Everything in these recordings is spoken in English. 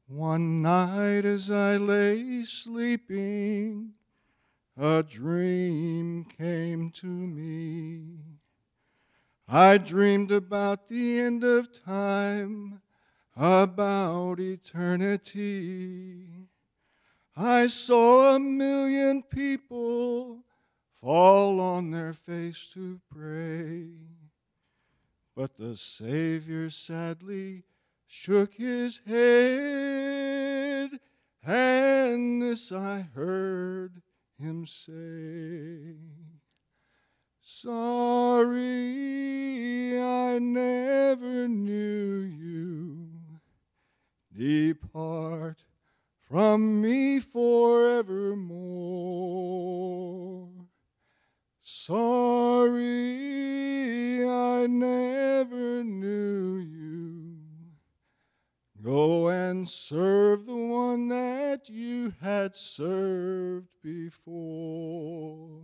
One night as I lay sleeping, a dream came to me. I dreamed about the end of time, about eternity. I saw 1,000,000 people fall on their face to pray. But the Savior sadly shook his head, and this I heard him say: "Sorry I never knew you. Depart from me forevermore. Sorry I never knew you. Go and serve the one that you had served before."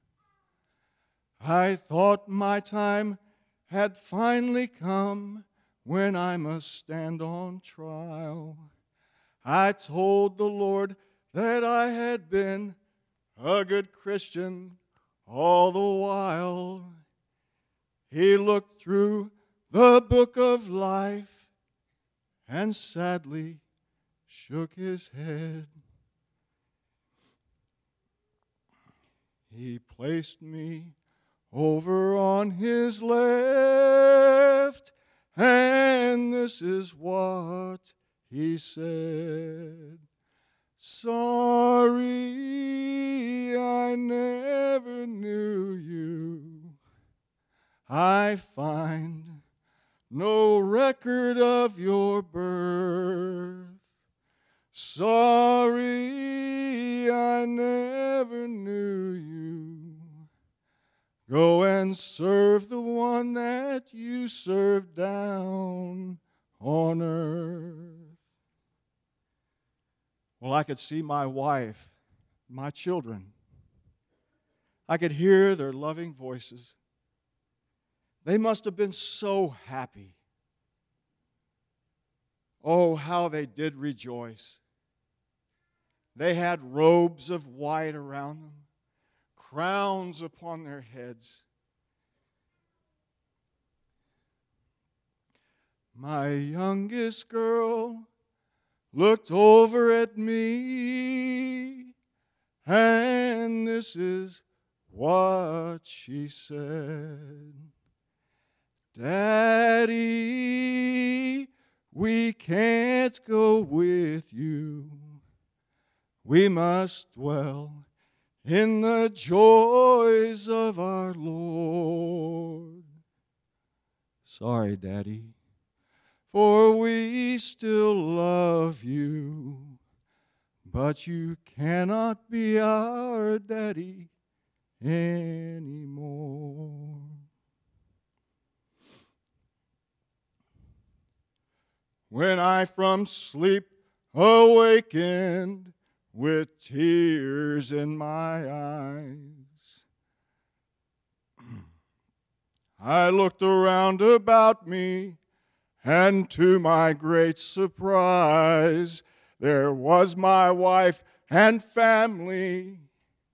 I thought my time had finally come when I must stand on trial. I told the Lord that I had been a good Christian all the while. He looked through the book of life and sadly shook his head. He placed me over on his left, and this is what he said: "Sorry I never knew you. I find no record of your birth. Sorry I never knew you. Go and serve the one that you served down on earth." Well, I could see my wife, my children. I could hear their loving voices. They must have been so happy. Oh, how they did rejoice. They had robes of white around them, crowns upon their heads. My youngest girl looked over at me, and this is what she said: "Daddy, we can't go with you. We must dwell in the joys of our Lord." Sorry, Daddy, for we still love you, but you cannot be our daddy anymore. When I from sleep awakened with tears in my eyes, I looked around about me, and to my great surprise, there was my wife and family.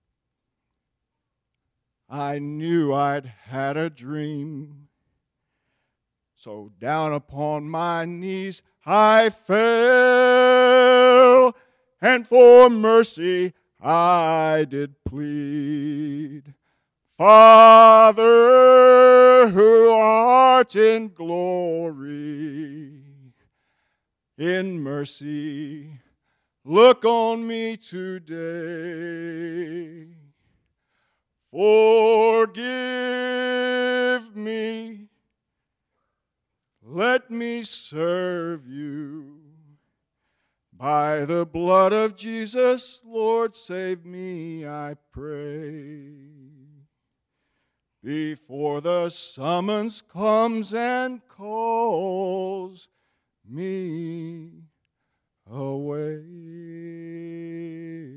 I knew I'd had a dream. So down upon my knees I fell, and for mercy I did plead. "Father, who art in glory, in mercy look on me today. Forgive me. Let me serve you. By the blood of Jesus, Lord, save me, I pray. Before the summons comes and calls me away."